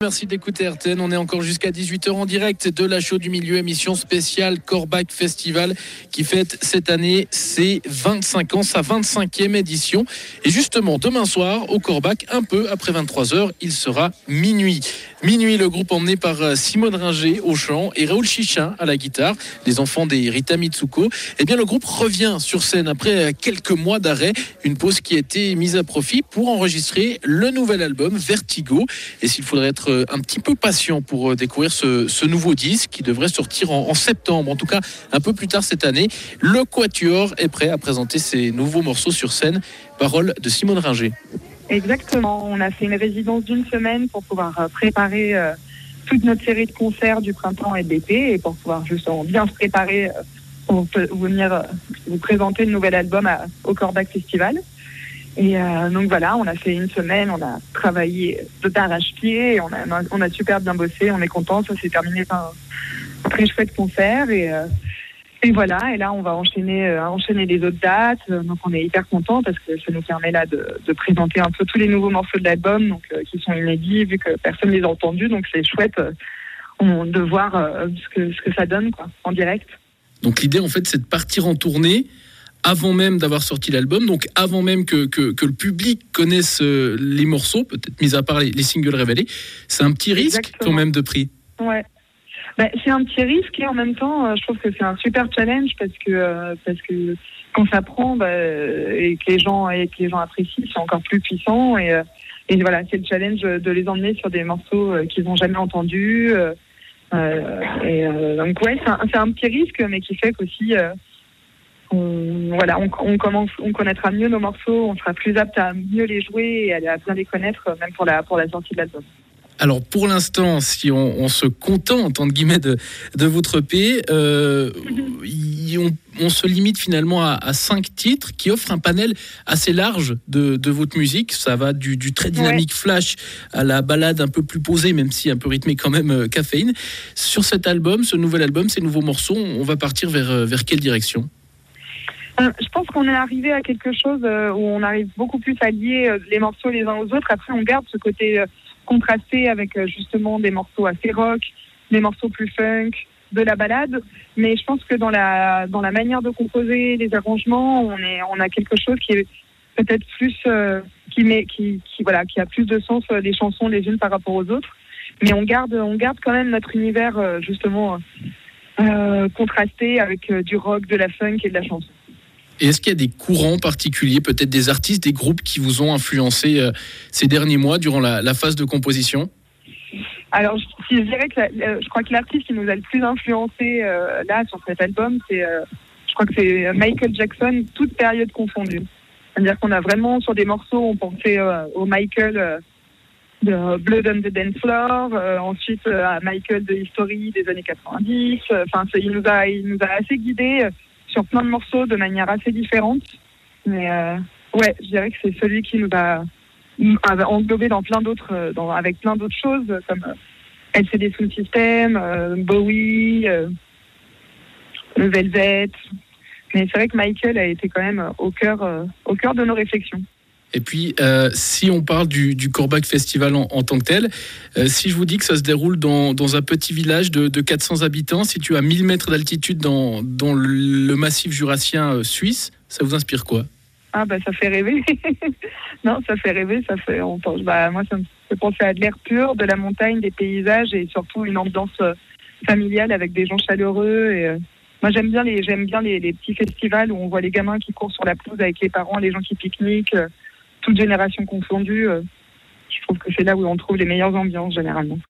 Merci d'écouter RTN, on est encore jusqu'à 18h en direct de la Show du Milieu, émission spéciale Korbach Festival qui fête cette année ses 25 ans, sa 25e édition. Et justement, demain soir, au Korbach, un peu après 23h, il sera minuit. Minuit, le groupe emmené par Simone Ringer au chant et Raoul Chichin à la guitare, les enfants des Rita Mitsuko. Eh bien, le groupe revient sur scène après quelques mois d'arrêt, une pause qui a été mise à profit pour enregistrer le nouvel album Vertigo. Et s'il faudrait être un petit peu patient pour découvrir ce nouveau disque qui devrait sortir en septembre, en tout cas un peu plus tard cette année, le Quatuor est prêt à présenter ses nouveaux morceaux sur scène. Parole de Simone Ringer. Exactement, on a fait une résidence d'une semaine pour pouvoir préparer toute notre série de concerts du printemps et de l'été et pour pouvoir justement bien se préparer pour venir vous présenter le nouvel album au Korbach Festival. Et donc voilà, on a fait une semaine, on a travaillé d'arrache-pied, et on a super bien bossé, on est content, ça s'est terminé par un très chouette concert et voilà, et là on va enchaîner les autres dates, donc on est hyper content parce que ça nous permet là de présenter un peu tous les nouveaux morceaux de l'album, donc qui sont inédits vu que personne ne les a entendus, donc c'est chouette de voir ce que ça donne quoi, en direct. Donc l'idée en fait c'est de partir en tournée avant même d'avoir sorti l'album, donc avant même que le public connaisse les morceaux, peut-être mis à part les singles révélés. C'est un petit risque Exactement. Quand même de prix. Ouais. C'est un petit risque et en même temps, je trouve que c'est un super challenge parce que quand ça prend et que les gens apprécient, c'est encore plus puissant et voilà, c'est le challenge de les emmener sur des morceaux qu'ils n'ont jamais entendus. Donc ouais, c'est un petit risque, mais qui fait qu'aussi on connaîtra mieux nos morceaux, on sera plus apte à mieux les jouer et à bien les connaître, même pour la sortie de l'album. Alors pour l'instant, si on se contente entre guillemets de votre EP, on se limite finalement à 5 titres qui offrent un panel assez large de votre musique. Ça va du très dynamique flash à la ballade un peu plus posée, même si un peu rythmée quand même, caféine. Sur cet album, ce nouvel album, ces nouveaux morceaux, on va partir vers quelle direction ? Je pense qu'on est arrivé à quelque chose où on arrive beaucoup plus à lier les morceaux les uns aux autres. Après, on garde ce côté contrasté avec justement des morceaux assez rock, des morceaux plus funk, de la ballade. Mais je pense que dans la manière de composer, les arrangements, on a quelque chose qui est peut-être plus qui a plus de sens les chansons les unes par rapport aux autres. Mais on garde quand même notre univers justement contrasté avec du rock, de la funk et de la chanson. Et est-ce qu'il y a des courants particuliers, peut-être des artistes, des groupes qui vous ont influencé ces derniers mois durant la phase de composition ? Alors, je dirais que je crois que l'artiste qui nous a le plus influencé là sur cet album, je crois que c'est Michael Jackson, toute période confondue. C'est-à-dire qu'on a vraiment sur des morceaux, on pensait au Michael de Blood on the Dance Floor, ensuite à Michael de History des années 90. Enfin, il nous a assez guidés sur plein de morceaux de manière assez différente. Mais je dirais que c'est celui qui nous a englobé dans plein d'autres, avec plein d'autres choses, comme LCD Sound System, Bowie, le Velvet. Mais c'est vrai que Michael a été quand même au cœur de nos réflexions. Et puis, si on parle du Korbach Festival en tant que tel, si je vous dis que ça se déroule dans un petit village de 400 habitants, situé à 1000 mètres d'altitude dans le massif jurassien suisse, ça vous inspire quoi ? Ah ça fait rêver. Non, ça fait rêver, moi ça me fait penser à de l'air pur, de la montagne, des paysages et surtout une ambiance familiale avec des gens chaleureux et moi j'aime bien les petits festivals où on voit les gamins qui courent sur la pelouse avec les parents, les gens qui pique-niquent, toute génération confondue. Je trouve que c'est là où on trouve les meilleures ambiances généralement.